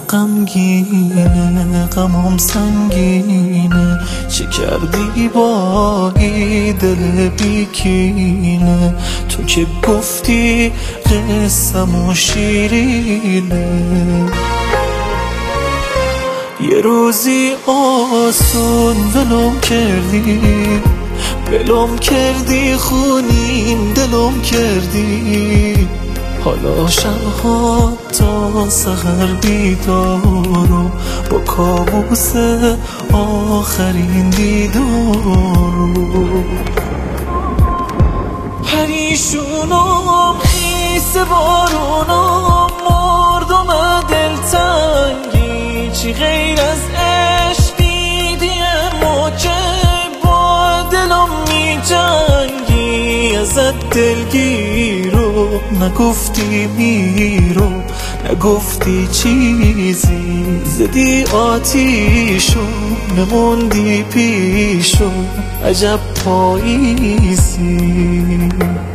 غمگینه، غمم سنگینه. چه کردی با این دل بیکینه؟ تو که گفتی قصه‌مون شیرینه. یه روزی آسون ولم کردی خونین دلم کردی. حالا شبها تا سحر بیدارم با کابوس آخرین دیدارم. پریشونم خیس بارونم مردم دلتنگی. چی غیر از عشق دیدیم و که با دلم می جنگی. ازت دلگیرو نگفتی میرو، نگفتی چیزی. زدی آتیشو نموندی پیشو، عجب پاییزی.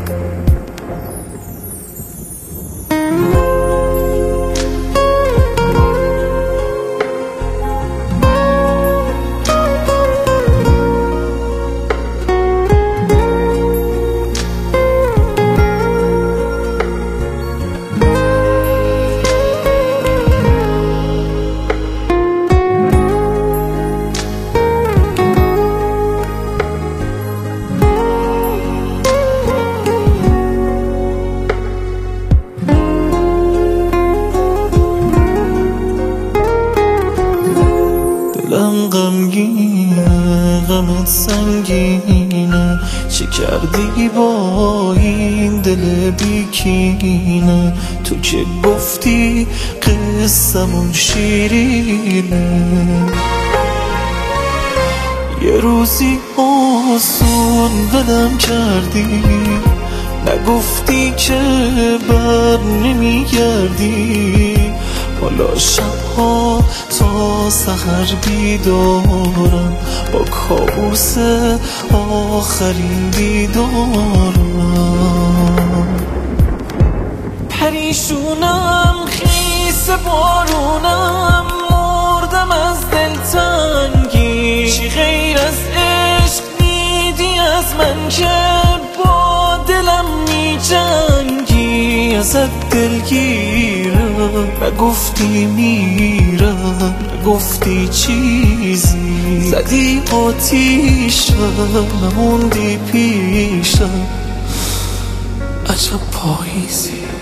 دلم غمگینه، غمت سنگینه. چه کردی با این دل بیکینه؟ تو که گفتی قصه‌مون شیرینه. یه روزی آسون ولم کردی، نگفتی که بر نمیگردی. حالا شبها تا سحر بیدارم با کابوس آخرین دیدارم. پریشونم خیس بارونم مردم از دلتنگی. چی غیر از عشق دیدی از من که با دلم می جنگی. ازت دلگیرم نگفتی میرم، نگفتی چیزی. زدی آتیشم نموندی پیشم، عجب پاییزی.